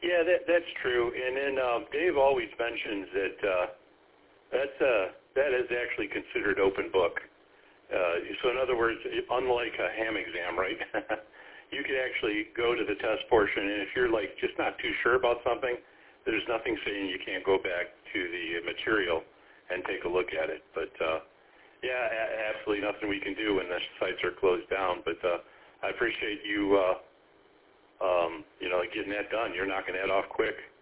Yeah, that's true. And then Dave always mentions that is actually considered open book. So in other words, unlike a ham exam, right? You could actually go to the test portion, and if you're like just not too sure about something, there's nothing saying you can't go back to the material and take a look at it. But yeah, absolutely nothing we can do when the sites are closed down. But I appreciate you, getting that done. You're knocking that off quick.